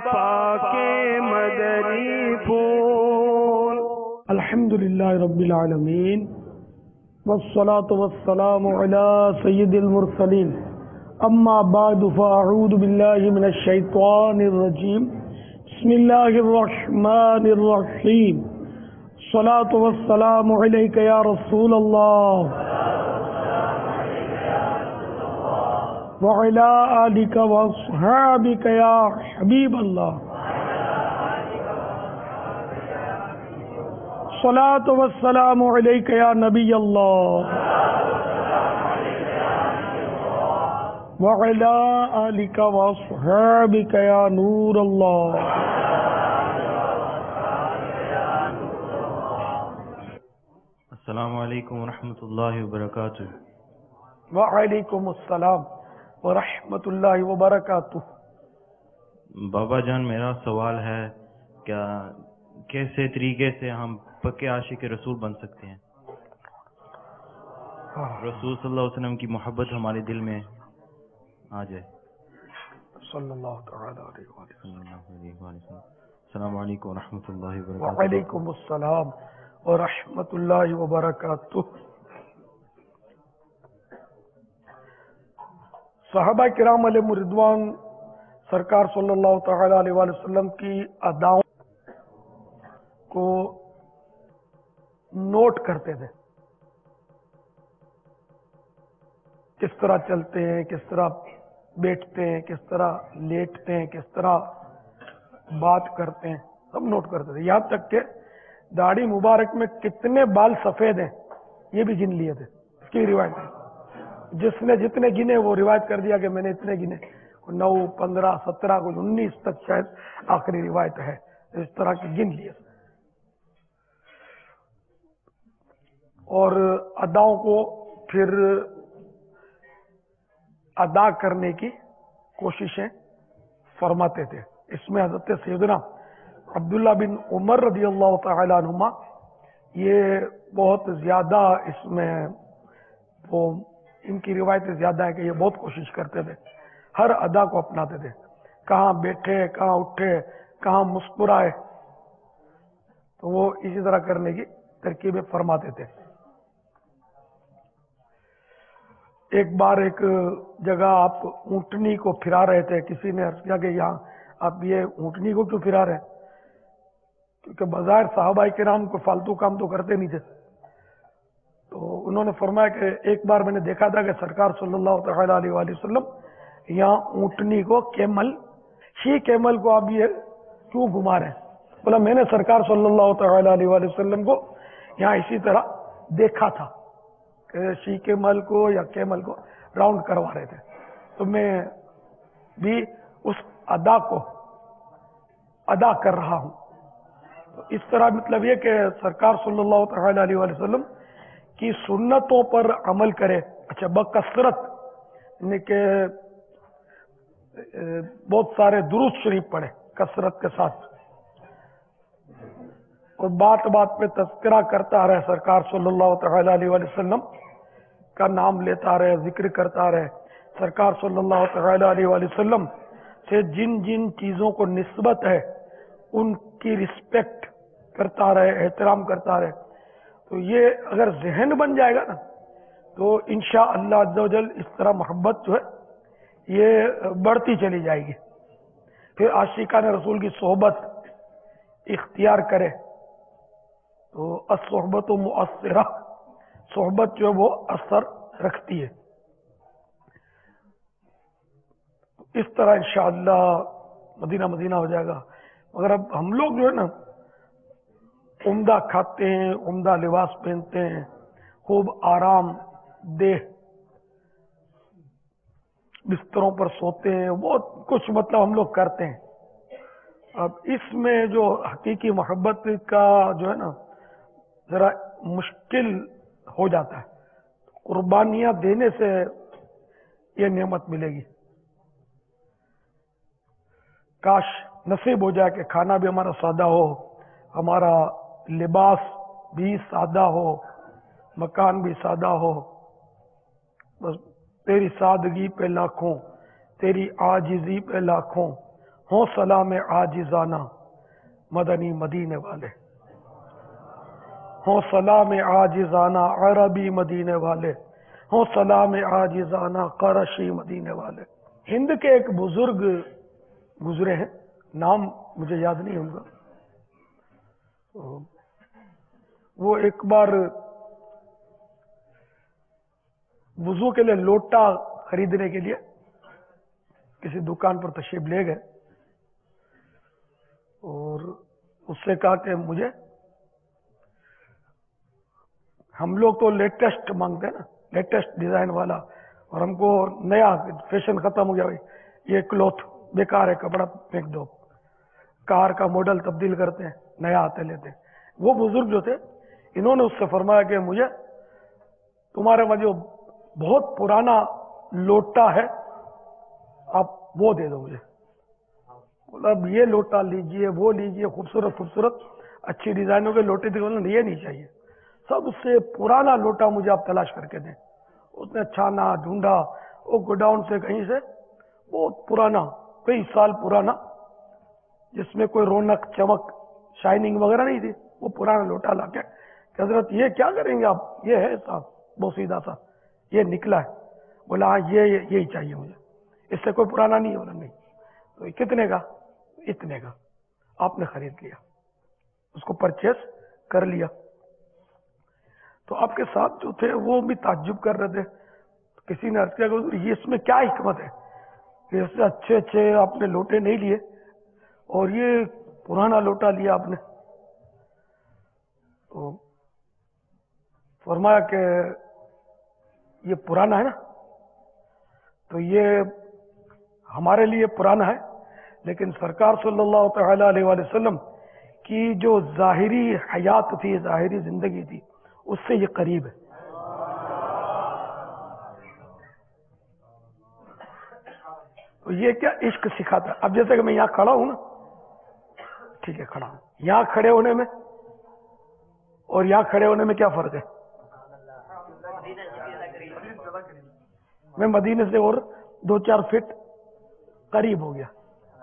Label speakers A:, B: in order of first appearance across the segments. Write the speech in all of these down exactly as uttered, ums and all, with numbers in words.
A: پاک مدنی پھول۔
B: الحمدللہ رب العالمین والصلاة والسلام علی سید المرسلین، اما بعد فاعوذ باللہ من الشیطان الرجیم، بسم اللہ الرحمن الرحیم، الصلاة والسلام علیک یا رسول اللہ وعلی آلک واصحابک یا حبیب اللہ، الصلاة والسلام علیک یا نبی اللہ وعلی آلک واصحابک یا نور اللہ۔
C: السلام علیکم ورحمۃ اللہ وبرکاتہ۔
B: وعلیکم السلام ورحمۃ اللہ وبرکاتہ۔
C: بابا جان، میرا سوال ہے، کیا کیسے طریقے سے ہم پکے عاشق رسول بن سکتے ہیں؟ رسول صلی اللہ علیہ وسلم کی محبت ہمارے دل میں آ جائے۔
B: صلی اللہ تعالی علیہ وسلم۔
C: السلام علیکم ورحمۃ اللہ وبرکاتہ۔
B: وعلیکم السلام ورحمۃ اللہ وبرکاتہ۔ صحابہ کرام علیہ رضوان سرکار صلی اللہ تعالی علیہ وسلم کی اداؤں کو نوٹ کرتے تھے، کس طرح چلتے ہیں، کس طرح بیٹھتے ہیں، کس طرح لیٹتے ہیں، کس طرح بات کرتے ہیں، سب نوٹ کرتے تھے۔ یہاں تک کہ داڑھی مبارک میں کتنے بال سفید ہیں یہ بھی گن لیے تھے، اس کی روایت ہے۔ جس نے جتنے گنے وہ روایت کر دیا کہ میں نے اتنے گنے، نو، پندرہ، سترہ، کچھ انیس تک شاید آخری روایت ہے، اس طرح کے گن لیے۔ اور اداؤں کو پھر ادا کرنے کی کوششیں فرماتے تھے۔ اس میں حضرت سیدنا عبداللہ بن عمر رضی اللہ تعالی عنہما یہ بہت زیادہ اس میں وہ ان کی روایتیں زیادہ ہے کہ یہ بہت کوشش کرتے تھے، ہر ادا کو اپناتے تھے، کہاں بیٹھے، کہاں اٹھے، کہاں مسکرائے، تو وہ اسی طرح کرنے کی ترکیبیں فرماتے تھے۔ ایک بار ایک جگہ آپ اونٹنی کو پھرا رہے تھے، کسی نے عرض کیا کہ یہاں آپ یہ اونٹنی کو کیوں پھرا رہے ہیں؟ کیونکہ بظاہر صحابہ کرام کو فالتو کام تو کرتے نہیں تھے، تو انہوں نے فرمایا کہ ایک بار میں نے دیکھا تھا کہ سرکار صلی اللہ تعالی علیہ وآلہ وسلم یہاں اونٹنی کو، کیمل، شی کیمل کو آپ یہ کیوں گھما رہے ہیں؟ بولا میں نے سرکار صلی اللہ تعالی علیہ وآلہ وسلم کو یہاں اسی طرح دیکھا تھا کہ شی کیمل کو یا کیمل کو راؤنڈ کروا رہے تھے، تو میں بھی اس ادا کو ادا کر رہا ہوں۔ تو اس طرح مطلب یہ کہ سرکار صلی اللہ تعالی علیہ وآلہ وسلم کی سنتوں پر عمل کرے، اچھا بکثرت، یعنی کہ بہت سارے درود شریف پڑھے کثرت کے ساتھ، اور بات بات پہ تذکرہ کرتا رہے، سرکار صلی اللہ تعالی علیہ وآلہ وسلم کا نام لیتا رہے، ذکر کرتا رہے، سرکار صلی اللہ تعالی علیہ وآلہ وسلم سے جن جن چیزوں کو نسبت ہے ان کی رسپیکٹ کرتا رہے، احترام کرتا رہے۔ تو یہ اگر ذہن بن جائے گا نا تو انشاءاللہ عز و جل اس طرح محبت جو ہے یہ بڑھتی چلی جائے گی۔ پھر عاشقان رسول کی صحبت اختیار کرے تو الصحبت مؤثرہ، صحبت جو ہے وہ اثر رکھتی ہے۔ اس طرح انشاءاللہ مدینہ مدینہ ہو جائے گا۔ مگر اب ہم لوگ جو ہے نا عمدہ کھاتے ہیں، عمدہ لباس پہنتے ہیں، خوب آرام دہ بستروں پر سوتے ہیں، بہت کچھ مطلب ہم لوگ کرتے ہیں۔ اب اس میں جو حقیقی محبت کا جو ہے نا ذرا مشکل ہو جاتا ہے، قربانیاں دینے سے یہ نعمت ملے گی۔ کاش نصیب ہو جائے کہ کھانا بھی ہمارا سادہ ہو، ہمارا لباس بھی سادہ ہو، مکان بھی سادہ ہو، بس تیری سادگی پہ لاکھوں، تیری عاجزی پہ لاکھوں، ہوں سلام عاجزانہ مدنی مدینے والے، ہوں سلام عاجزانہ عربی مدینے والے، ہوں سلام عاجزانہ قرشی مدینے والے۔ ہند کے ایک بزرگ گزرے ہیں، نام مجھے یاد نہیں ہوگا، وہ ایک بار وضو کے لیے لوٹا خریدنے کے لیے کسی دکان پر تشریف لے گئے اور اس سے کہا کہ مجھے، ہم لوگ تو لیٹسٹ مانگتے ہیں نا، لیٹسٹ ڈیزائن والا، اور ہم کو نیا فیشن ختم ہو گیا، بھائی یہ کلوتھ بیکار ہے، کپڑا پھینک دو، کار کا ماڈل تبدیل کرتے ہیں، نیا آتے لیتے ہیں۔ وہ بزرگ جو تھے انہوں نے اس سے فرمایا کہ مجھے تمہارے وہاں جو بہت پرانا لوٹا ہے آپ وہ دے دو مجھے۔ اب یہ لوٹا لیجئے، وہ لیجئے، خوبصورت خوبصورت اچھی ڈیزائنوں کے لوٹے تھے، یہ نہیں چاہیے، سب سے پرانا لوٹا مجھے آپ تلاش کر کے دیں۔ اس نے چھانا ڈھونڈا، وہ گوڈاؤن سے کہیں سے بہت پرانا، کئی سال پرانا، جس میں کوئی رونق چمک شائننگ وغیرہ نہیں تھی، وہ پرانا لوٹا لا کے کہ حضرت یہ کیا کریں گے آپ؟ یہ ہے صاحب بوسیدہ سا، یہ نکلا ہے۔ بولا ہاں یہ یہی چاہیے مجھے، اس سے کوئی پرانا نہیں ہے۔ بولا نہیں۔ تو کتنے کا؟ اتنے کا۔ آپ نے خرید لیا، اس کو پرچیز کر لیا۔ تو آپ کے ساتھ جو تھے وہ بھی تعجب کر رہے تھے، کسی نے عرض کیا کہ یہ اس میں کیا حکمت ہے کہ اس سے اچھے اچھے آپ نے لوٹے نہیں لیے اور یہ پرانا لوٹا لیا آپ نے؟ تو فرمایا کہ یہ پرانا ہے نا، تو یہ ہمارے لیے پرانا ہے، لیکن سرکار صلی اللہ تعالی علیہ وآلہ وسلم کی جو ظاہری حیات تھی، ظاہری زندگی تھی، اس سے یہ قریب ہے۔ تو یہ کیا عشق سکھاتا ہے۔ اب جیسے کہ میں یہاں کھڑا ہوں نا، ٹھیک ہے کھڑا ہوں، یہاں کھڑے ہونے میں اور یہاں کھڑے ہونے میں کیا فرق ہے؟ میں مدینے سے اور دو چار فٹ قریب ہو گیا۔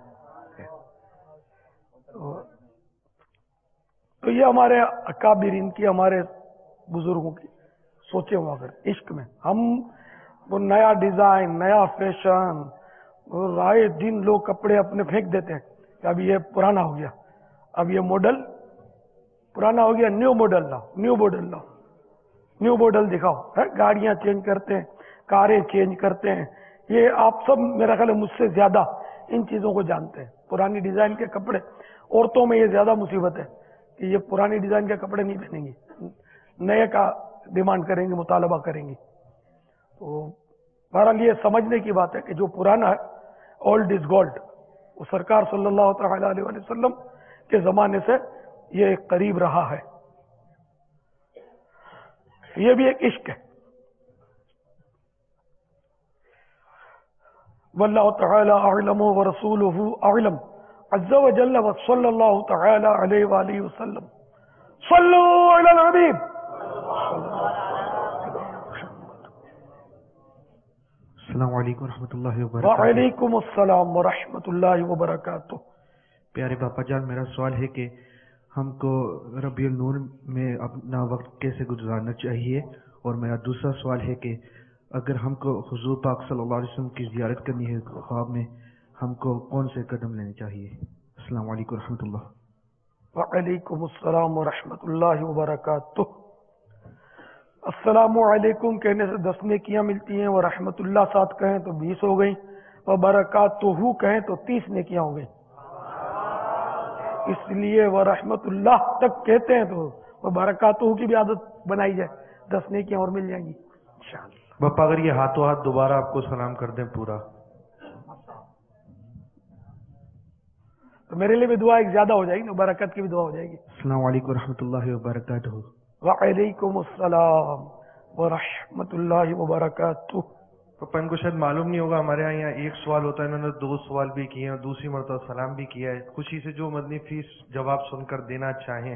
B: تو یہ ہمارے اکابرین کی، ہمارے بزرگوں کی سوچے ہوا کر، عشق میں ہم وہ نیا ڈیزائن، نیا فیشن، رائے دن لوگ کپڑے اپنے پھینک دیتے ہیں کہ اب یہ پرانا ہو گیا، اب یہ ماڈل پرانا ہو گیا، نیو ماڈل لاؤ، نیو ماڈل لاؤ، نیو ماڈل دکھاؤ۔ گاڑیاں چینج کرتے ہیں، کاریں چینج کرتے ہیں، یہ آپ سب میرا خیال ہے مجھ سے زیادہ ان چیزوں کو جانتے ہیں۔ پرانی ڈیزائن کے کپڑے، عورتوں میں یہ زیادہ مصیبت ہے کہ یہ پرانی ڈیزائن کے کپڑے نہیں پہنیں گی، نئے کا ڈیمانڈ کریں گی، مطالبہ کریں گی۔ تو بہرحال یہ سمجھنے کی بات ہے کہ جو پرانا ہے، اولڈ از گولڈ، وہ سرکار صلی اللہ تعالی علیہ وآلہ وسلم کے زمانے سے یہ قریب رہا ہے۔ یہ بھی ایک عشق ہے۔ واللہ تعالی اعلم ورسولہ اعلم عز وجل وصلی اللہ تعالی علیہ وآلہ وسلم۔ صلو علی الحبیب۔
D: السلام علیکم ورحمۃ اللہ وبرکاتہ۔
B: وعلیکم السلام ورحمۃ اللہ وبرکاتہ۔
D: پیارے باپا جان، میرا سوال ہے کہ ہم کو ربیع النور میں اپنا وقت کیسے گزارنا چاہیے، اور میرا دوسرا سوال ہے کہ اگر ہم کو حضور پاک صلی اللہ علیہ وسلم کی زیارت کرنی ہے خواب میں، ہم کو کون سے قدم لینے چاہیے؟ السلام علیکم ورحمۃ اللہ۔
B: وعلیکم السلام ورحمۃ اللہ وبرکاتہ۔ السلام علیکم کہنے سے دس نیکیاں ملتی ہیں، ورحمۃ اللہ ساتھ کہیں تو بیس ہو گئیں، وبرکاتہ کہیں تو تیس نیکیاں ہو گئیں۔ اس لیے ورحمۃ اللہ تک کہتے ہیں تو وبرکاتہ کی بھی عادت بنائی جائے، دس نیکیاں اور مل جائیں گی انشاءاللہ۔
D: باپا اگر یہ ہاتھوں ہاتھ دوبارہ آپ کو سلام کر دیں پورا،
B: تو میرے لیے بھی دعا ایک زیادہ ہو جائے گی، برکت کی بھی دعا ہو جائے گی۔
D: السلام علیکم ورحمۃ اللہ وبرکاتہ۔
B: وعلیکم السلام ورحمۃ اللہ وبرکاتہ۔
E: پاپا ان کو شاید معلوم نہیں ہوگا، ہمارے یہاں یہاں ایک سوال ہوتا ہے، انہوں نے دو سوال بھی کیے ہیں، دوسری مرتبہ سلام بھی کیا ہے۔ خوشی سے جو مدنی فیس جواب سن کر دینا چاہیں۔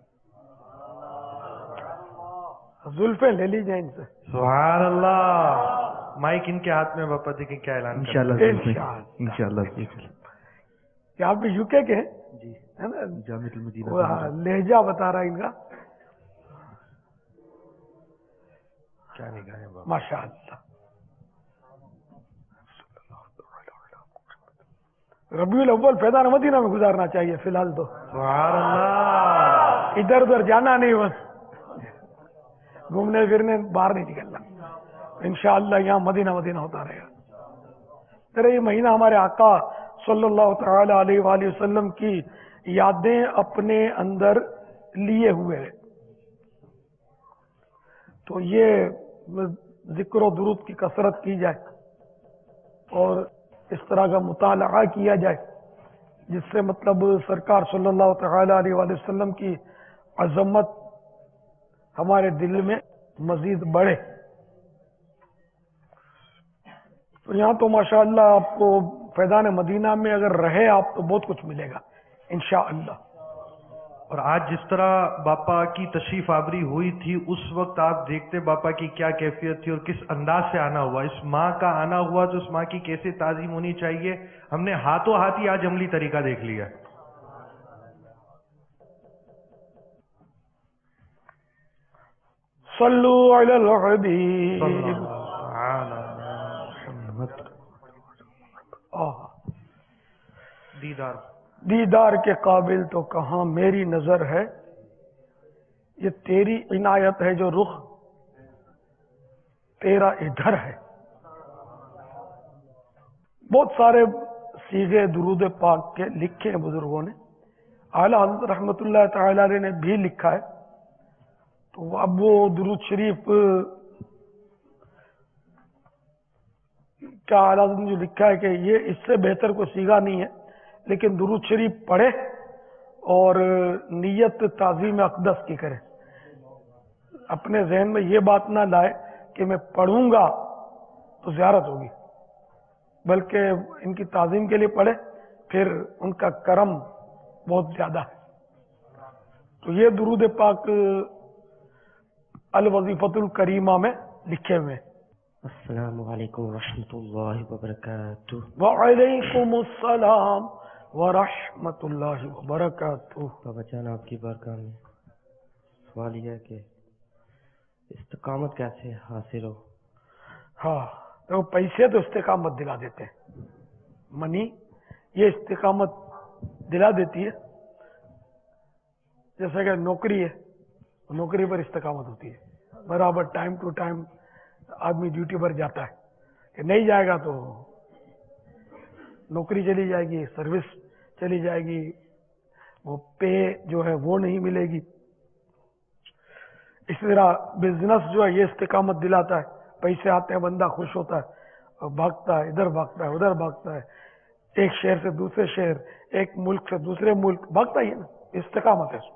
B: زلفیں لے لی جائیں ان سے۔
E: سبحان اللہ۔ مائک ان کے ہاتھ میں، باپا دیکھیں کیا اعلان کرتے ہیں۔
D: انشاءاللہ انشاءاللہ۔
B: کہ آپ بھی یو کے کے ہیں
D: جی
B: ہے نا؟
D: جامعۃ المدینہ
B: وہ ہاں، لہجہ بتا رہا ان کا.
E: کیا نگاہ ہے بابا.
B: ماشاء اللہ. ربیع الاول فیضان مدینہ میں گزارنا چاہیے فی الحال تو.
E: سبحان اللہ.
B: ادھر ادھر جانا نہیں، بس گھومنے پھرنے باہر نہیں نکلنا. انشاءاللہ یہاں مدینہ مدینہ ہوتا رہے گا. تیرے یہ مہینہ ہمارے آقا صلی اللہ تعالی علیہ وآلہ وسلم کی یادیں اپنے اندر لیے ہوئے ہے، تو یہ ذکر و درود کی کثرت کی جائے اور اس طرح کا مطالعہ کیا جائے جس سے مطلب سرکار صلی اللہ تعالی علیہ وآلہ وسلم کی عظمت ہمارے دل میں مزید بڑھے. تو یہاں تو ماشاءاللہ آپ کو فیضان مدینہ میں اگر رہے آپ تو بہت کچھ ملے گا انشاءاللہ.
E: اور آج جس طرح باپا کی تشریف آوری ہوئی تھی اس وقت آپ دیکھتے باپا کی کیا کیفیت تھی اور کس انداز سے آنا ہوا. اس ماں کا آنا ہوا تو اس ماں کی کیسے تعظیم ہونی چاہیے ہم نے ہاتھوں ہاتھ ہی آج عملی طریقہ دیکھ لیا.
B: صلو علی الحبیب.
E: دیدار
B: دیدار کے قابل تو کہاں میری نظر ہے، یہ تیری عنایت ہے جو رخ تیرا ادھر ہے. بہت سارے سیغے درود پاک کے لکھے ہیں بزرگوں نے، اعلیٰ حضرت رحمت اللہ تعالی علیہ نے بھی لکھا ہے. تو اب وہ درود شریف کیا اعلیٰ حضرت نے جو لکھا ہے کہ یہ اس سے بہتر کوئی سیغہ نہیں ہے، لیکن درود شریف پڑھے اور نیت تعظیم اقدس کی کرے. اپنے ذہن میں یہ بات نہ لائے کہ میں پڑھوں گا تو زیارت ہوگی، بلکہ ان کی تعظیم کے لیے پڑھے، پھر ان کا کرم بہت زیادہ ہے. تو یہ درود پاک الوظیفۃ الکریمہ میں لکھے ہوئے.
F: السلام علیکم ورحمۃ اللہ وبرکاتہ.
B: وعلیکم السلام ورحمۃ اللہ وبرکاتہ.
F: بابا جان آپ کی بارگاہ میں سوال یہ ہے کہ استقامت کیسے حاصل ہو؟
B: ہاں تو پیسے تو استقامت دلا دیتے ہیں، منی یہ استقامت دلا دیتی ہے. جیسے کہ نوکری ہے، نوکری پر استقامت ہوتی ہے، برابر ٹائم ٹو ٹائم آدمی ڈیوٹی پر جاتا ہے. کہ نہیں جائے گا تو نوکری چلی جائے گی، سروس چلی جائے گی، وہ پے جو ہے وہ نہیں ملے گی. اس طرح بزنس جو ہے یہ استقامت دلاتا ہے، پیسے آتے ہیں بندہ خوش ہوتا ہے اور بھاگتا ہے، ادھر بھاگتا ہے ادھر بھاگتا ہے، ایک شہر سے دوسرے شہر، ایک ملک سے دوسرے ملک بھاگتا ہی ہے نا. استقامت ہے.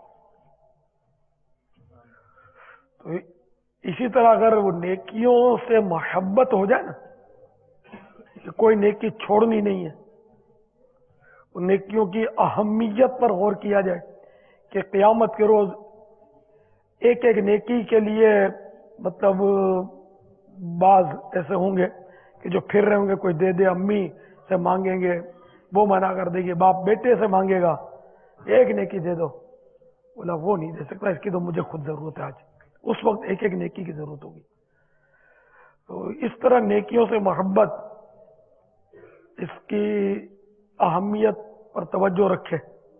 B: تو اسی طرح اگر وہ نیکیوں سے محبت ہو جائے نا کہ کوئی نیکی چھوڑنی نہیں ہے، وہ نیکیوں کی اہمیت پر غور کیا جائے کہ قیامت کے روز ایک ایک نیکی کے لیے مطلب بعض ایسے ہوں گے کہ جو پھر رہے ہوں گے، کوئی دے دے، امی سے مانگیں گے وہ منع کر دے گی، باپ بیٹے سے مانگے گا ایک نیکی دے دو، بولا وہ نہیں دے سکتا، اس کی تو مجھے خود ضرورت ہے. آج اس وقت ایک ایک نیکی کی ضرورت ہوگی. تو اس طرح نیکیوں سے محبت، اس کی اہمیت پر توجہ رکھے،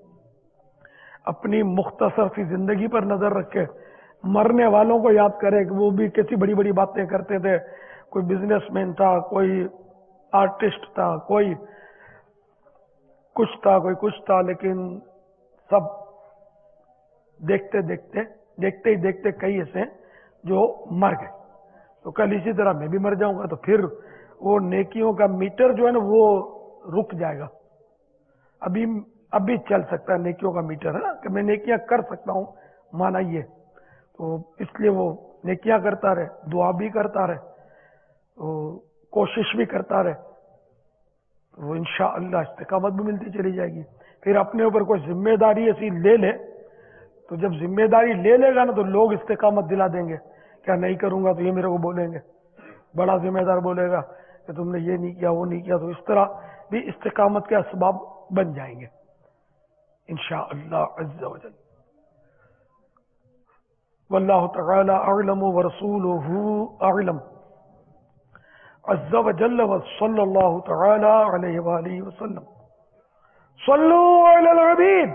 B: اپنی مختصر سی زندگی پر نظر رکھے، مرنے والوں کو یاد کرے کہ وہ بھی کیسی بڑی بڑی باتیں کرتے تھے. کوئی بزنس مین تھا، کوئی آرٹسٹ تھا، کوئی کچھ تھا، کوئی کچھ تھا، لیکن سب دیکھتے دیکھتے دیکھتے ہی دیکھتے کئی ایسے ہیں جو مر گئے. تو کل اسی طرح میں بھی مر جاؤں گا تو پھر وہ نیکیوں کا میٹر جو ہے نا وہ رک جائے گا. ابھی ابھی چل سکتا ہے نیکیوں کا میٹر ہے نا کہ میں نیکیاں کر سکتا ہوں، مانا یہ. تو اس لیے وہ نیکیاں کرتا رہے، دعا بھی کرتا رہے، تو کوشش بھی کرتا رہے، وہ انشاءاللہ استقامت بھی ملتی چلی جائے گی. پھر اپنے اوپر کوئی ذمہ داری ایسی لے لے تو جب ذمہ داری لے لے گا نا تو لوگ استقامت دلا دیں گے. کیا نہیں کروں گا تو یہ میرے کو بولیں گے، بڑا ذمہ دار بولے گا کہ تم نے یہ نہیں کیا وہ نہیں کیا. تو اس طرح بھی استقامت کے اسباب بن جائیں گے انشاءاللہ عز و جل. واللہ تعالی اعلم ورسولہ اعلم عز و جل وصلی اللہ تعالی علیہ وآلہ وسلم. صلو علی الحبیب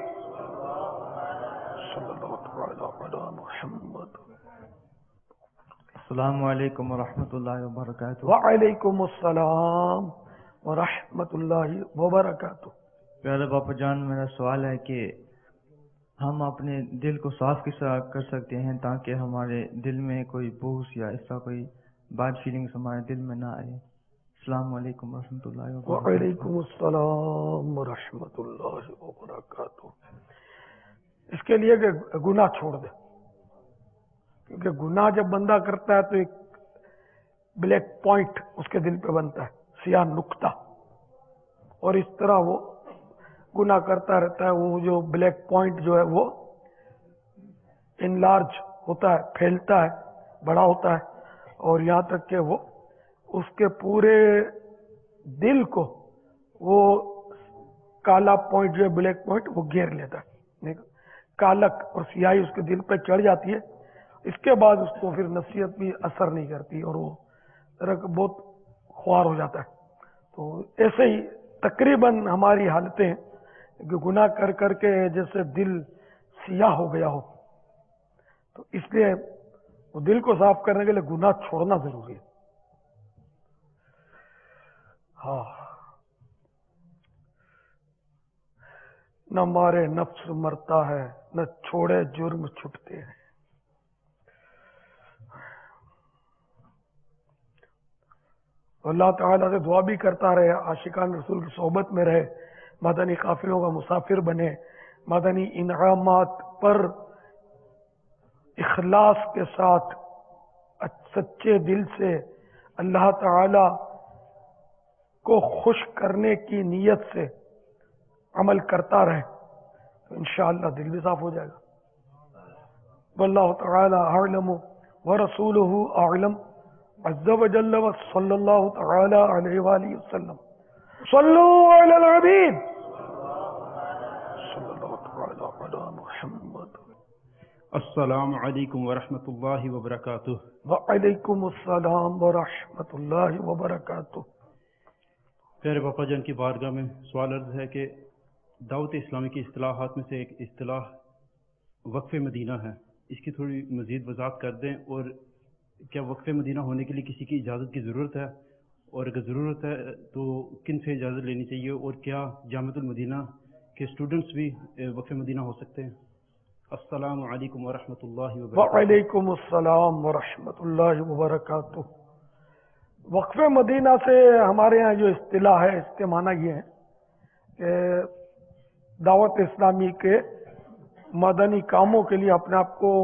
B: صلی اللہ تعالی علی محمد.
C: السلام علیکم ورحمۃ اللہ وبرکاتہ.
B: وعلیکم السلام ورحمۃ اللہ وبرکاتہ.
C: پیارے باپا جان، میرا سوال ہے کہ ہم اپنے دل کو صاف کس طرح کر سکتے ہیں تاکہ ہمارے دل میں کوئی بغض یا ایسا کوئی بیڈ فیلنگز ہمارے دل میں نہ آئے. السلام علیکم ورحمۃ اللہ وبرکاتہ.
B: وعلیکم السلام ورحمۃ اللہ وبرکاتہ. اس کے لیے کہ گناہ چھوڑ دے، کیونکہ گناہ جب بندہ کرتا ہے تو ایک بلیک پوائنٹ اس کے دل پہ بنتا ہے، سیاہ نقطہ، اور اس طرح وہ گناہ کرتا رہتا ہے. وہ جو بلیک پوائنٹ جو ہے وہ انلارج ہوتا ہے، پھیلتا ہے، بڑا ہوتا ہے، اور یہاں تک کہ وہ اس کے پورے دل کو وہ کالا پوائنٹ جو ہے بلیک پوائنٹ وہ گھیر لیتا ہے. کالک اور سیاہی اس کے دل پہ چڑھ جاتی ہے. اس کے بعد اس کو پھر نصیحت بھی اثر نہیں کرتی اور وہ بہت خوار ہو جاتا ہے. تو ایسے ہی تقریباً ہماری حالتیں ہیں کہ گناہ کر کر کے جیسے دل سیاہ ہو گیا ہو. تو اس لیے وہ دل کو صاف کرنے کے لیے گناہ چھوڑنا ضروری ہے. ہاں، نہ مارے نفس مرتا ہے، نہ چھوڑے جرم چھٹتے ہیں. اللہ تعالیٰ سے دعا بھی کرتا رہے، عاشقان رسول کی صحبت میں رہے، مدنی قافلوں کا مسافر بنے، مدنی انعامات پر اخلاص کے ساتھ سچے دل سے اللہ تعالی کو خوش کرنے کی نیت سے عمل کرتا رہے تو انشاءاللہ دل بھی صاف ہو جائے گا. واللہ تعالی اعلم ورسولہ اعلم عز و جل وصلی اللہ تعالی علیہ وآلہ وسلم. صلو علی الحبیب صلی اللہ تعالی علی محمد.
G: السلام علیکم ورحمۃ اللہ وبرکاتہ.
B: وعلیکم السلام ورحمۃ اللہ وبرکاتہ.
G: پیارے باپا جان کی بارگاہ میں سوال عرض ہے کہ دعوت اسلامی کی اصطلاحات میں سے ایک اصطلاح وقف مدینہ ہے، اس کی تھوڑی مزید وضاحت کر دیں، اور کیا وقف مدینہ ہونے کے لیے کسی کی اجازت کی ضرورت ہے، اور اگر ضرورت ہے تو کن سے اجازت لینی چاہیے، اور کیا جامعۃ المدینہ کے اسٹوڈنٹس بھی وقف مدینہ ہو سکتے ہیں؟ السلام علیکم ورحمۃ اللہ وبرکاتہ.
B: وعلیکم السلام ورحمۃ اللہ وبرکاتہ. وقف مدینہ سے ہمارے ہاں جو اصطلاح ہے اس کے معنی یہ ہے کہ دعوت اسلامی کے مدنی کاموں کے لیے اپنے آپ کو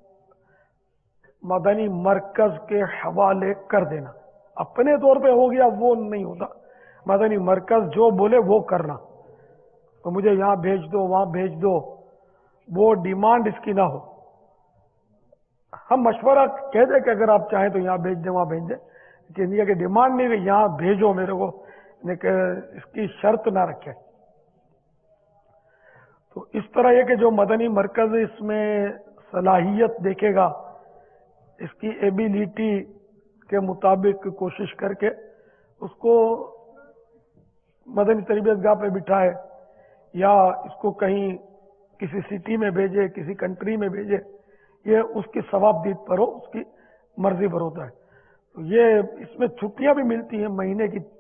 B: مدنی مرکز کے حوالے کر دینا. اپنے طور پہ ہو گیا وہ نہیں ہوتا، مدنی مرکز جو بولے وہ کرنا. تو مجھے یہاں بھیج دو، وہاں بھیج دو، وہ ڈیمانڈ اس کی نہ ہو. ہم مشورہ کہہ دیں کہ اگر آپ چاہیں تو یہاں بھیج دیں، وہاں بھیج دیں، لیکن یہ کہ ڈیمانڈ نہیں کہ یہاں بھیجو میرے کو، کہ اس کی شرط نہ رکھے. تو اس طرح یہ کہ جو مدنی مرکز اس میں صلاحیت دیکھے گا، اس کی ایبیلیٹی کے مطابق کوشش کر کے اس کو مدنی تربیت گاہ پہ بٹھائے یا اس کو کہیں کسی سٹی میں بھیجے، کسی کنٹری میں بھیجے، یہ اس کی ثواب دید پر ہو، اس کی مرضی پر ہوتا ہے. تو یہ اس میں چھٹیاں بھی ملتی ہیں مہینے کی،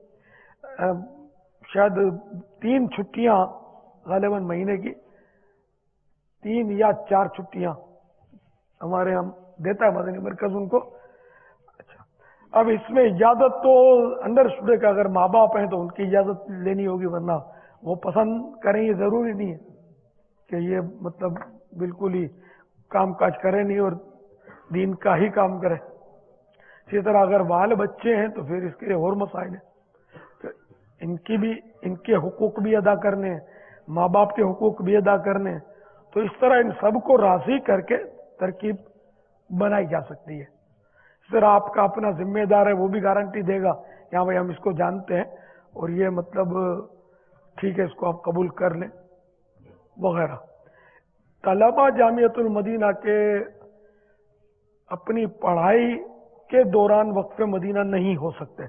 B: شاید تین چھٹیاں غالباً مہینے کی، تین یا چار چھٹیاں ہمارے ہم دیتا ہے مدنی مرکز ان کو. اچھا، اب اس میں اجازت تو انڈر اسٹوڈے کا اگر ماں باپ ہیں تو ان کی اجازت لینی ہوگی، ورنہ وہ پسند کریں یہ ضروری نہیں ہے کہ یہ مطلب بالکل ہی کام کاج کرے نہیں اور دین کا ہی کام کرے. اسی طرح اگر بال بچے ہیں تو پھر اس کے اور مسائل ہیں، ان کی بھی ان کے حقوق بھی ادا کرنے ہیں، ماں باپ کے حقوق بھی ادا کرنے ہیں. تو اس طرح ان سب کو راضی کر کے ترکیب بنائی جا سکتی ہے. اس طرح آپ کا اپنا ذمہ دار ہے، وہ بھی گارنٹی دے گا کہ ہاں بھائی ہم اس کو جانتے ہیں اور یہ مطلب ٹھیک ہے اس کو آپ قبول کر لیں وغیرہ. طلبہ جامعۃ المدینہ کے اپنی پڑھائی کے دوران وقف مدینہ نہیں ہو سکتے،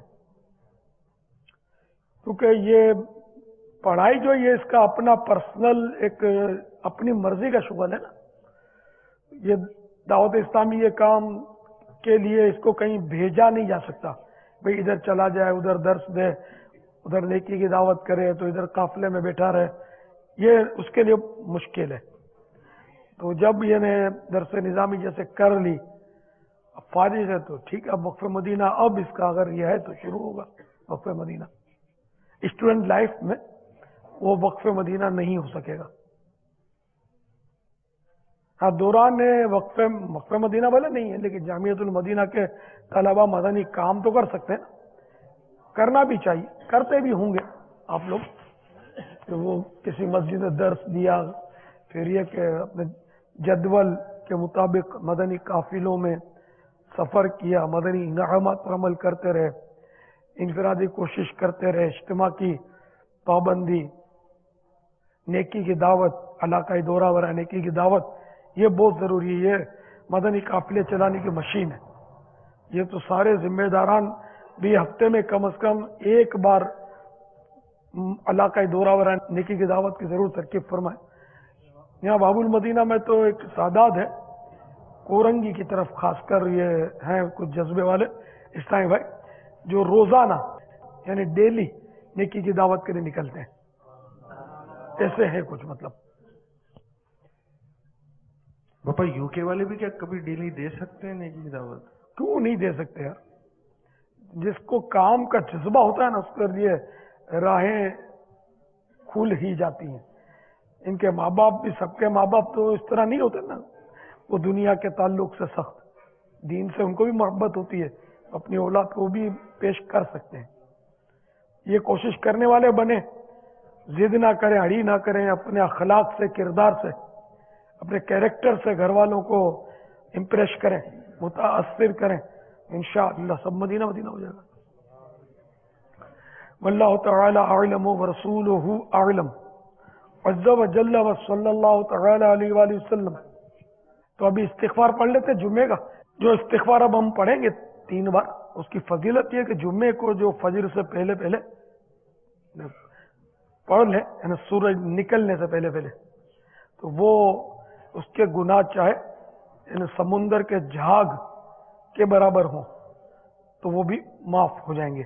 B: کیونکہ یہ پڑھائی جو یہ اس کا اپنا پرسنل ایک اپنی مرضی کا شغل ہے نا. یہ دعوت اسلامی یہ کام کے لیے اس کو کہیں بھیجا نہیں جا سکتا، بھئی ادھر چلا جائے، ادھر درس دے، ادھر نیکی کی دعوت کرے، تو ادھر قافلے میں بیٹھا رہے، یہ اس کے لیے مشکل ہے. تو جب یہ نے درس نظامی جیسے کر لی، اب فارغ ہے تو ٹھیک ہے. اب وقف مدینہ اب اس کا اگر یہ ہے تو شروع ہوگا وقف مدینہ. اسٹوڈنٹ لائف میں وہ وقف مدینہ نہیں ہو سکے گا. ہاں دوران وقف وقف مدینہ والے نہیں ہے، لیکن جامعۃ المدینہ کے طلبہ مدنی کام تو کر سکتے ہیں، کرنا بھی چاہیے، کرتے بھی ہوں گے آپ لوگ. کہ وہ کسی مسجد میں درس دیا، پھر یہ کہ اپنے جدول کے مطابق مدنی قافلوں میں سفر کیا، مدنی انعامات پر عمل کرتے رہے، انفرادی کوشش کرتے رہے، اجتماع کی پابندی، نیکی کی دعوت، علاقائی دورہ ورا نیکی کی دعوت، یہ بہت ضروری ہے. یہ مدنی قافلے چلانے کی مشین ہے. یہ تو سارے ذمہ داران بھی ہفتے میں کم از کم ایک بار علاقائی دورہ ورا نیکی کی دعوت کی ضرور ترکیب فرمائے. یہاں باب المدینہ میں تو ایک سادات ہے، کورنگی کی طرف خاص کر یہ ہیں کچھ جذبے والے اسلامی بھائی جو روزانہ یعنی ڈیلی نیکی کی دعوت کے لیے نکلتے ہیں. ایسے ہیں کچھ مطلب.
E: باپا یو کے والے بھی کیا کبھی ڈیلی دے سکتے ہیں نیکی کی دعوت؟
B: کیوں نہیں دے سکتے یار؟ جس کو کام کا جذبہ ہوتا ہے نا اس کے لیے راہیں کھل ہی جاتی ہیں. ان کے ماں باپ بھی، سب کے ماں باپ تو اس طرح نہیں ہوتے نا، وہ دنیا کے تعلق سے سخت، دین سے ان کو بھی محبت ہوتی ہے، اپنی اولاد کو بھی پیش کر سکتے ہیں. یہ کوشش کرنے والے بنے، ضد نہ کریں، اڑی نہ کریں، اپنے اخلاق سے، کردار سے، اپنے کیریکٹر سے گھر والوں کو امپریس کریں، متاثر کریں، انشاءاللہ سب مدینہ مدینہ ہو جائے گا. واللہ تعالی اعلم ورسولہ اعلم عز وجل وصلی اللہ تعالی علیہ وآلہ وسلم. تو ابھی استغفار پڑھ لیتے جمعے کا. جو استغفار اب ہم پڑھیں گے تین بار، اس کی فضیلت یہ کہ جمعے کو جو فجر سے پہلے پہلے پڑھ لیں، یعنی سورج نکلنے سے پہلے پہلے، تو وہ اس کے گناہ چاہے یعنی سمندر کے جھاگ کے برابر ہوں تو وہ بھی معاف ہو جائیں گے.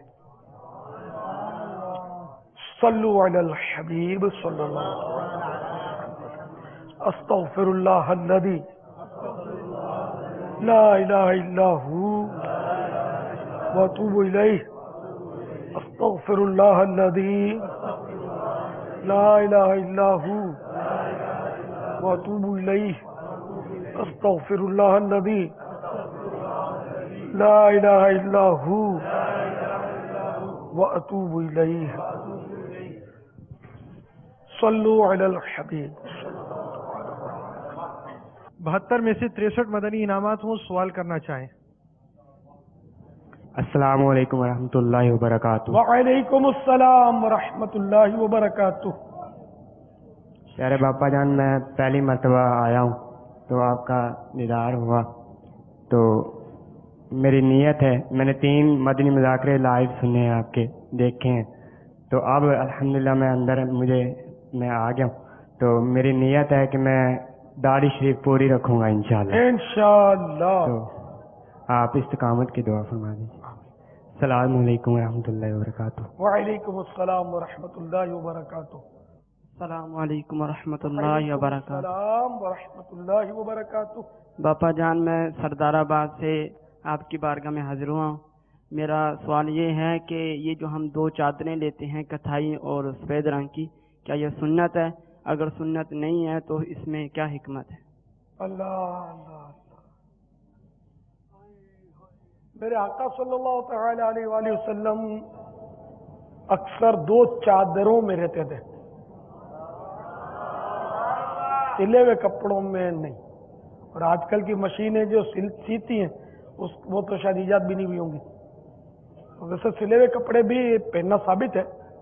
B: صلو علی الحبیب صلی اللہ علیہ وسلم. استغفر اللہ الذی لا الہ الا ھو واتوب الیہ. استغفر اللہ الذی لا الہ الا ھو واتوب الیہ. استغفر اللہ الذی لا الہ الا ھو واتوب الیہ. صلو علی الحبیب.
E: بہتر میں سے تریسٹھ مدنی انعامات ہوں، سوال کرنا چاہیں.
F: السلام علیکم ورحمۃ اللہ وبرکاتہ.
B: وعلیکم السلام ورحمۃ اللہ وبرکاتہ.
F: پیارے باپا جان، میں پہلی مرتبہ آیا ہوں تو آپ کا دیدار ہوا، تو میری نیت ہے، میں نے تین مدنی مذاکرے لائیو سنے ہیں، آپ کے دیکھے ہیں، تو اب الحمدللہ میں اندر مجھے میں آ گیا ہوں، تو میری نیت ہے کہ میں داڑھی شریف پوری رکھوں گا انشاءاللہ.
B: انشاءاللہ.
F: تو آپ استقامت کی دعا فرما دیجیے. السلام علیکم ورحمۃ اللہ وبرکاتہ.
B: وعلیکم السلام ورحمۃ اللہ وبرکاتہ.
H: السلام علیکم ورحمۃ اللہ وبرکاتہ.
B: السلام ورحمۃ اللہ وبرکاتہ.
H: باپا جان، میں سردار آباد سے آپ کی بارگاہ میں حاضر ہوا ہوں. میرا سوال یہ ہے کہ یہ جو ہم دو چادریں لیتے ہیں کتھائی اور سفید رنگ کی، کیا یہ سنت ہے؟ اگر سنت نہیں ہے تو اس میں کیا حکمت ہے؟
B: اللہ اللہ اللہ. میرے آقا صلی اللہ تعالی علیہ وآلہ وسلم اکثر دو چادروں میں رہتے تھے، سلے ہوئے کپڑوں میں نہیں. اور آج کل کی مشینیں جو سل سیتی ہیں اس وہ تو شاید ایجاد بھی نہیں ہوئی ہوں گی. ویسے سلے ہوئے کپڑے بھی پہننا ثابت ہے،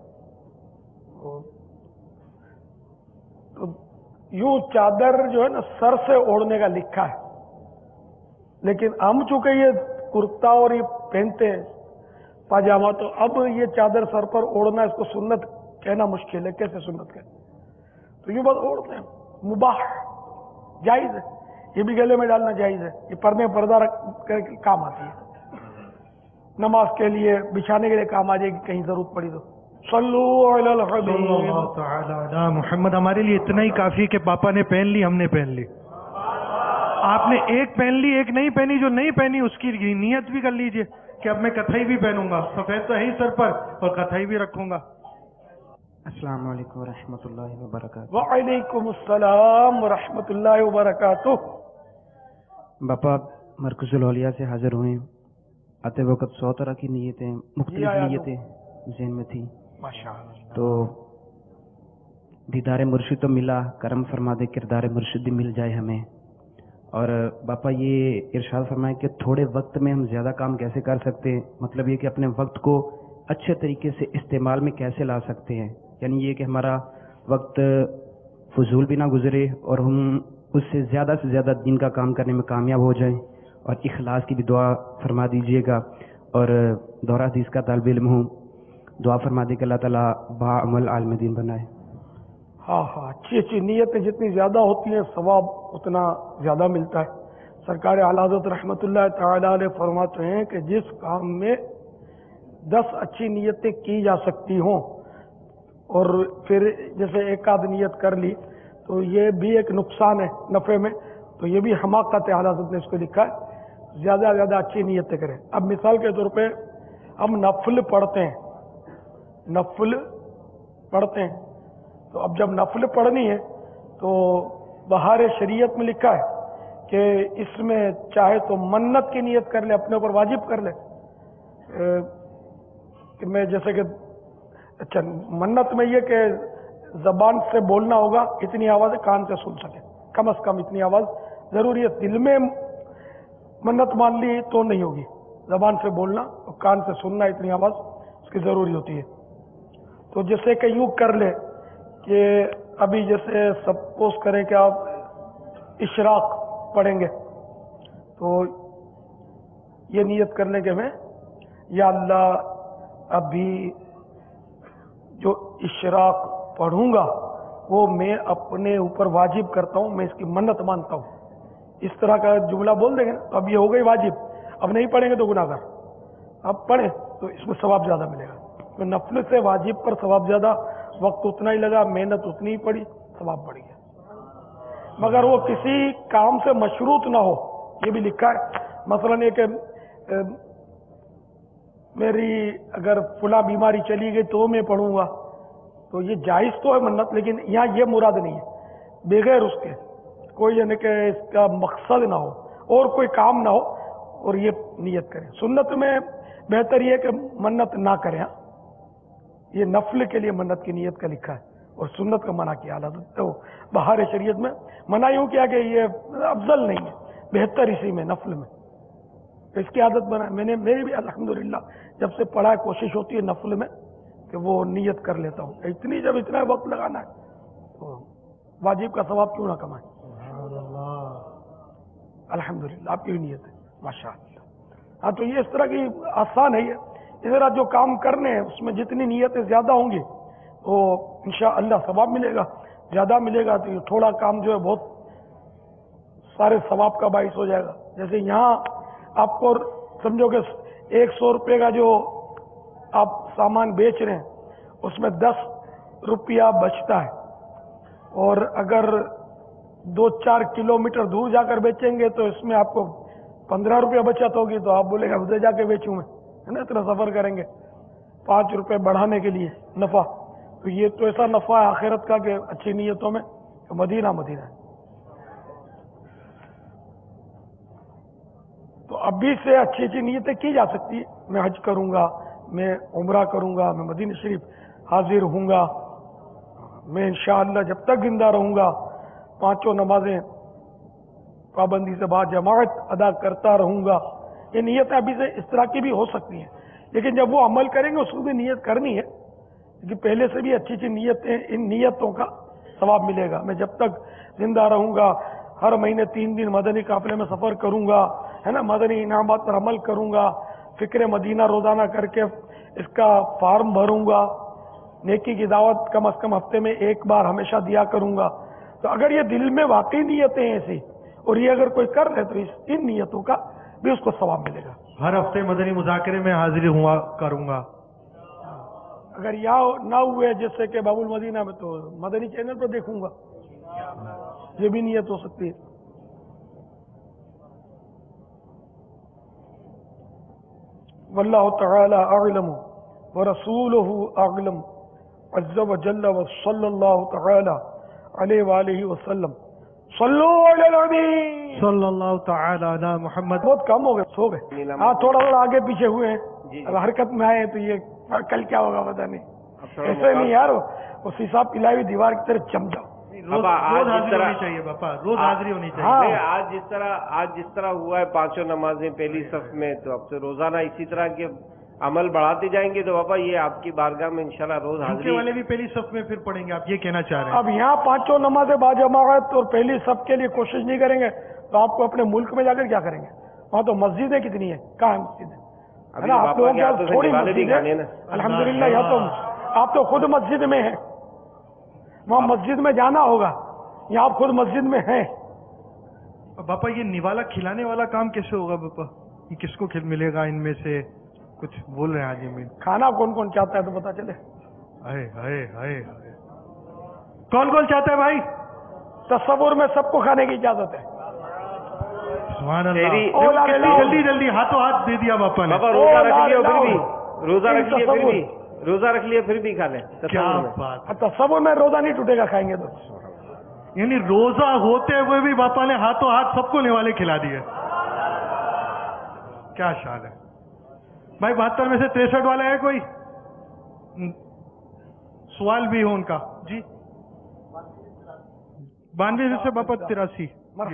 B: تو یوں چادر جو ہے نا سر سے اوڑھنے کا لکھا ہے، لیکن ہم چونکہ یہ کرتا اور یہ پہنتے ہیں پاجامہ، تو اب یہ چادر سر پر اوڑھنا اس کو سنت کہنا مشکل ہے، کیسے سنت کہنا؟ تو یوں بس اوڑھتے ہیں، مباح جائز ہے، یہ بھی گلے میں ڈالنا جائز ہے، یہ پردے پردہ رکھ کر کے کام آتی ہے، نماز کے لیے بچھانے کے لیے کام آ جائے گی کہیں ضرورت پڑی تو۔ صلو علی الحبیب
E: صلی اللہ تعالی علی محمد۔ ہمارے لیے اتنا ہی کافی کہ پاپا نے پہن لی، ہم نے پہن لی۔ آپ نے ایک پہن لی، ایک نہیں پہنی، جو نہیں پہنی اس کی نیت بھی کر لیجئے کہ اب میں کتھئی بھی پہنوں گا، سفید تو ہے ہی سر پر، اور کتھئی بھی رکھوں گا۔
I: السلام علیکم ورحمۃ اللہ وبرکاتہ۔
B: وعلیکم السلام ورحمۃ اللہ وبرکاتہ۔
I: باپا مرکز الاولیاء سے حاضر ہوئے، آتے وقت سو طرح کی نیتیں، مختلف نیتیں ذہن میں تھی، تو دیدار مرشد تو ملا، کرم فرما دے کردار مرشد بھی مل جائے ہمیں۔ اور باپا یہ ارشاد فرمائے کہ تھوڑے وقت میں ہم زیادہ کام کیسے کر سکتے ہیں، مطلب یہ کہ اپنے وقت کو اچھے طریقے سے استعمال میں کیسے لا سکتے ہیں، یعنی یہ کہ ہمارا وقت فضول بھی نہ گزرے اور ہم اس سے زیادہ سے زیادہ دین کا کام کرنے میں کامیاب ہو جائیں۔ اور اخلاص کی بھی دعا فرما دیجئے گا، اور دورہ حدیث کا طالب علم ہوں، دعا فرما دے کہ اللہ تعالیٰ با عمل عالم دین بنائے۔
B: ہاں ہاں، اچھی اچھی نیتیں جتنی زیادہ ہوتی ہیں ثواب اتنا زیادہ ملتا ہے۔ سرکار اعلیٰ حضرت رحمۃ اللہ تعالی علیہ فرماتے ہیں کہ جس کام میں دس اچھی نیتیں کی جا سکتی ہوں اور پھر جیسے ایک آدھ نیت کر لی تو یہ بھی ایک نقصان ہے نفع میں، تو یہ بھی حماقت ہے، اعلیٰ حضرت نے اس کو لکھا ہے، زیادہ سے زیادہ اچھی نیتیں کریں۔ اب مثال کے طور پہ ہم نفل پڑھتے ہیں، نفل پڑھتے ہیں تو اب جب نفل پڑھنی ہے تو بہار شریعت میں لکھا ہے کہ اس میں چاہے تو منت کی نیت کر لے، اپنے اوپر واجب کر لے کہ میں جیسے کہ اچھا منت میں یہ کہ زبان سے بولنا ہوگا، اتنی آواز کان سے سن سکے، کم از کم اتنی آواز ضروری ہے۔ دل میں منت مان لی تو نہیں ہوگی، زبان سے بولنا اور کان سے سننا، اتنی آواز اس کی ضروری ہوتی ہے۔ تو جیسے کہ یوں کر لے کہ ابھی جیسے سپوز کریں کہ آپ اشراق پڑھیں گے تو یہ نیت کرنے کے میں یا اللہ ابھی جو اشراق پڑھوں گا وہ میں اپنے اوپر واجب کرتا ہوں، میں اس کی منت مانتا ہوں، اس طرح کا جملہ بول دیں گے تو اب یہ ہو گئی واجب۔ اب نہیں پڑھیں گے تو گناہ گار، اب پڑھیں تو اس میں ثواب زیادہ ملے گا۔ تو نفل سے واجب پر ثواب زیادہ، وقت اتنا ہی لگا، محنت اتنی ہی پڑی، ثواب بڑھ گیا، مگر وہ کسی کام سے مشروط نہ ہو۔ یہ بھی لکھا ہے مثلاً یہ کہ میری اگر فلاں بیماری چلی گئی تو میں پڑھوں گا، تو یہ جائز تو ہے منت، لیکن یہاں یہ مراد نہیں ہے، بغیر اس کے کوئی یعنی کہ اس کا مقصد نہ ہو اور کوئی کام نہ ہو اور یہ نیت کریں۔ سنت میں بہتر یہ کہ منت نہ کریں، یہ نفل کے لیے منت کی نیت کا لکھا ہے اور سنت کا منع کیا حالت تو بہار شریعت میں منع یوں کیا کہ یہ افضل نہیں ہے، بہتر اسی میں نفل میں اس کی عادت بنا۔ میں نے میری بھی الحمدللہ جب سے پڑھا کوشش ہوتی ہے نفل میں کہ وہ نیت کر لیتا ہوں، اتنی جب اتنا وقت لگانا ہے تو واجب کا ثواب کیوں نہ کمائیں۔ الحمدللہ آپ کی بھی نیت ہے ماشاء اللہ۔ ہاں تو یہ اس طرح کی آسان ہے، یہ اس طرح جو کام کرنے ہیں اس میں جتنی نیتیں زیادہ ہوں گی تو انشاءاللہ ثواب ملے گا، زیادہ ملے گا تو یہ تھوڑا کام جو ہے بہت سارے ثواب کا باعث ہو جائے گا۔ جیسے یہاں آپ کو سمجھو کہ ایک سو روپے کا جو آپ سامان بیچ رہے ہیں اس میں دس روپیہ بچتا ہے، اور اگر دو چار کلو میٹر دور جا کر بیچیں گے تو اس میں آپ کو پندرہ روپیہ بچت ہوگی، تو آپ بولے گا ادھر جا کے بیچوں میں، ہے نا، اتنا سفر کریں گے پانچ روپے بڑھانے کے لیے نفع، تو یہ تو ایسا نفع ہے آخرت کا کہ اچھی نیتوں میں مدینہ مدینہ ہے۔ تو ابھی سے اچھی اچھی نیتیں کی جا سکتی ہے، میں حج کروں گا، میں عمرہ کروں گا، میں مدینہ شریف حاضر ہوں گا، میں انشاءاللہ جب تک زندہ رہوں گا پانچوں نمازیں پابندی سے بعد جماعت ادا کرتا رہوں گا۔ یہ نیتیں ابھی سے اس طرح کی بھی ہو سکتی ہیں، لیکن جب وہ عمل کریں گے اس کو بھی نیت کرنی ہے، کیونکہ پہلے سے بھی اچھی اچھی نیتیں، ان نیتوں کا ثواب ملے گا. میں جب تک زندہ رہوں گا ہر مہینے تین دن مدنی قافلے میں سفر کروں گا, ہے نا, مدنی انعامات پر عمل کروں گا, فکر مدینہ روزانہ کر کے اس کا فارم بھروں گا, نیکی کی دعوت کم از کم ہفتے میں ایک بار ہمیشہ دیا کروں گا. تو اگر یہ دل میں واقعی نیتیں ایسی اور یہ اگر کوئی کر رہے تو اس ان نیتوں کا بھی اس کو ثواب ملے گا.
E: ہر ہفتے مدنی مذاکرے میں حاضری ہوا کروں گا.
B: اگر یا نہ ہوئے جیسے کہ باب المدینہ میں تو مدنی چینل پر دیکھوں گا, یہ بھی نیت ہو سکتی ہے. واللہ تعالی اعلم ورسولہ اعلم عز وجل وصلی اللہ تعالی علیہ وآلہ وسلم. صلو علی النبی
E: صلی اللہ تعالی علی محمد.
B: بہت کم ہو گئے, سو گئے. ہاں تھوڑا تھوڑا آگے پیچھے ہوئے ہیں, اب حرکت میں آئے تو یہ کل کیا ہوگا پتا نہیں. ایسے نہیں یار, وہ سیسا پلائی ہوئی دیوار کی طرح جم جاؤ.
E: روز حاضری ہونی چاہیے باپا, روز حاضری ہونی چاہیے.
J: آج جس طرح آج جس طرح ہوا ہے پانچوں نمازیں پہلی صف میں, تو اب سے روزانہ اسی طرح کے عمل بڑھاتے جائیں گے تو باپا یہ آپ کی بارگاہ میں انشاءاللہ روز حاضری
E: والے بھی پہلی صف میں پھر پڑھیں گے, آپ یہ کہنا چاہ رہے ہیں.
B: اب یہاں پانچوں نمازیں باجماعت اور پہلی صف کے لیے کوشش نہیں کریں گے تو آپ کو اپنے ملک میں جا کر کیا کریں گے؟ وہاں تو مسجدیں کتنی ہیں, کہاں مسجدیں, ہے نا, آپ لوگوں کے تھوڑی مسجد ہے الحمدللہ. یہاں تو آپ تو خود مسجد میں ہیں, وہاں مسجد میں جانا ہوگا, یہاں آپ خود مسجد میں ہیں.
E: باپا یہ نوالا کھلانے والا کام کیسے ہوگا باپا, یہ کس کو ملے گا؟ ان میں سے کچھ بول رہے ہیں آج میں.
B: کھانا کون کون چاہتا ہے تو پتا چلے.
E: ہائے ہائے ہائے کون کون چاہتا ہے بھائی؟
B: تصور میں سب کو کھانے کی اجازت ہے.
E: سبحان اللہ. جلدی جلدی ہاتھوں ہاتھ دے دیا باپا نے.
J: روزہ رکھ لیا پھر بھی روزہ رکھ لیا پھر بھی روزہ رکھ لیا پھر بھی کھا لیں.
E: کیا بات.
B: تصور میں روزہ نہیں ٹوٹے گا کھائیں گے تو.
E: یعنی روزہ ہوتے ہوئے بھی باپا نے ہاتھوں ہاتھ سب کو نوالے کھلا دیے. کیا شان ہے بھائی. بہتر میں سے تریسٹھ والا ہے کوئی سوال بھی ہو ان کا؟ جی بانوے سے باپا تراسی.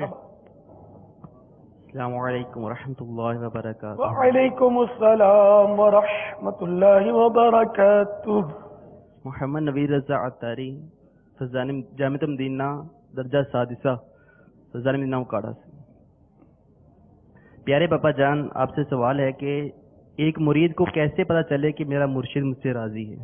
K: السلام علیکم ورحمۃ اللہ وبرکاتہ.
B: وعلیکم السلام ورحمۃ اللہ وبرکاتہ.
K: محمد نبی رضا عطاری فضان جامعۃ مدینہ درجہ سادسہ فضان مدینہ اکاڑا سے. پیارے باپا جان, آپ سے سوال ہے کہ ایک مرید کو کیسے پتا چلے کہ میرا مرشد مجھ سے راضی ہے؟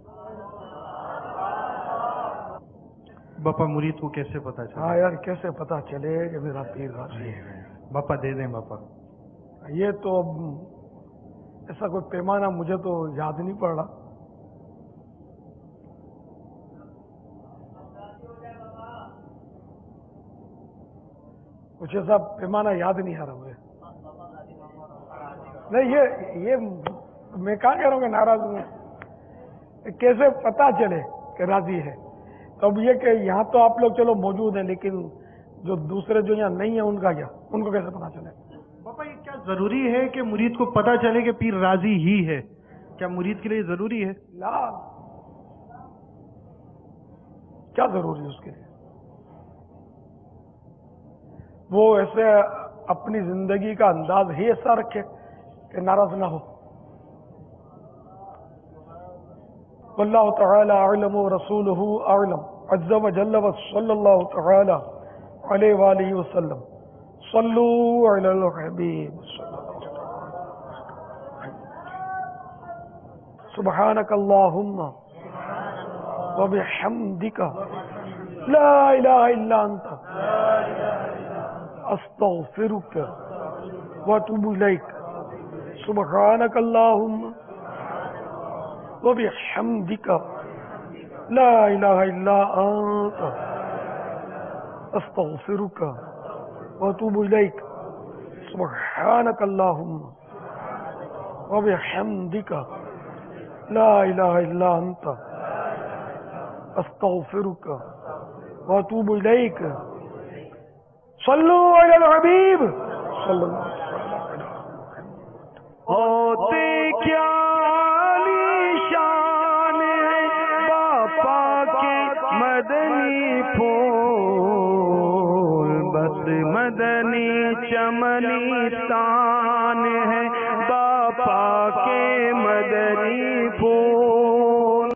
E: باپا مرید کو کیسے پتا چلے؟
B: ہاں یار کیسے پتا چلے کہ میرا پیر راضی ہے؟
E: باپا دے دیں باپا.
B: یہ تو ایسا کوئی پیمانہ مجھے تو یاد نہیں پڑ رہا. کچھ ایسا پیمانہ یاد نہیں آ رہا مجھے. نہیں یہ یہ میں کہاں کہہ رہا ہوں کہ ناراض ہوں, کیسے پتا چلے کہ راضی ہے؟ تو اب یہ کہ یہاں تو آپ لوگ چلو موجود ہیں, لیکن جو دوسرے جو یہاں نہیں ہیں ان کا کیا, ان کو کیسے پتا چلے؟
E: باپا یہ کیا ضروری ہے کہ مرید کو پتا چلے کہ پیر راضی ہی ہے؟ کیا مرید کے لیے ضروری ہے؟
B: لا, کیا ضروری ہے اس کے لیے؟ وہ ایسے اپنی زندگی کا انداز ہی ایسا رکھے کہ ناراض نہ ہو. واللہ تعالی اعلم ورسولہ اعلم عز وجل وصلی اللہ تعالی علیہ وآلہ وسلم. صلو علی الحبیب. سبحانک اللہم وبحمدک لا الہ الا انت استغفرک واتوب الیک. سبحانک اللہم وبحمدک لا الہ الا انت استغفرک واتوب الیک. سبحانک اللہم وبحمدک لا الہ الا انت استغفرک واتوب الیک. صلو علی الحبیب صلی اللہ علیہ وسلم.
A: ہوتے کیا عالی شان ہے باپا کے مدنی پھول, بس مدنی چمنی تان